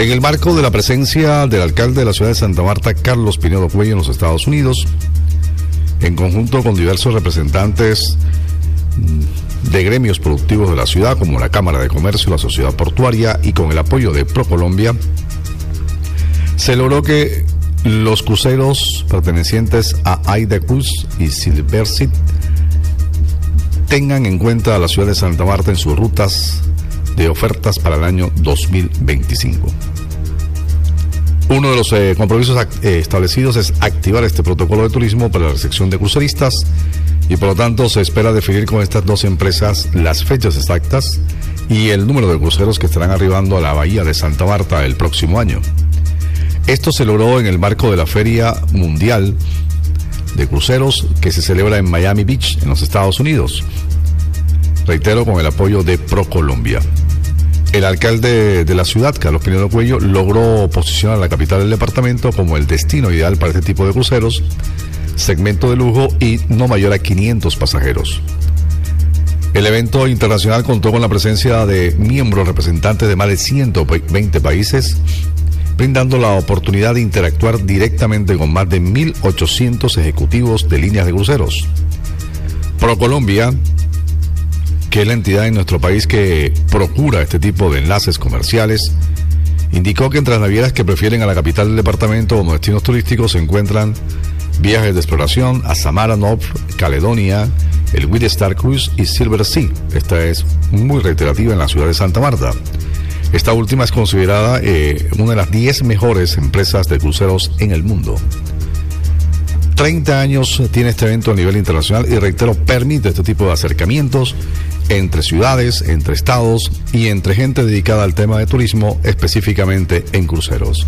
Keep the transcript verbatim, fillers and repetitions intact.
En el marco de la presencia del alcalde de la ciudad de Santa Marta, Carlos Pinedo Cuello, en los Estados Unidos, en conjunto con diversos representantes de gremios productivos de la ciudad, como la Cámara de Comercio, la Sociedad Portuaria, y con el apoyo de ProColombia, se logró que los cruceros pertenecientes a Aida Cruz y Silversit tengan en cuenta a la ciudad de Santa Marta en sus rutas de ofertas para el año dos mil veinticinco. Uno de los eh, compromisos eh, establecidos es activar este protocolo de turismo para la recepción de cruceristas, y por lo tanto se espera definir con estas dos empresas las fechas exactas y el número de cruceros que estarán arribando a la bahía de Santa Marta el próximo año. Esto se logró en el marco de la Feria Mundial de Cruceros que se celebra en Miami Beach, en los Estados Unidos. Reitero, con el apoyo de ProColombia. El alcalde de la ciudad, Carlos Pinedo Cuello, logró posicionar a la capital del departamento como el destino ideal para este tipo de cruceros, segmento de lujo y no mayor a quinientos pasajeros. El evento internacional contó con la presencia de miembros representantes de más de ciento veinte países, brindando la oportunidad de interactuar directamente con más de mil ochocientos ejecutivos de líneas de cruceros. ProColombia, que es la entidad en nuestro país que procura este tipo de enlaces comerciales, indicó que entre las navieras que prefieren a la capital del departamento como destinos turísticos se encuentran Viajes de Exploración, Azamara North, Caledonia, el White Star Cruise y Silver Sea. Esta es muy reiterativa en la ciudad de Santa Marta. Esta última es considerada eh, una de las diez mejores empresas de cruceros en el mundo. treinta años tiene este evento a nivel internacional y, reitero, permite este tipo de acercamientos entre ciudades, entre estados y entre gente dedicada al tema de turismo, específicamente en cruceros.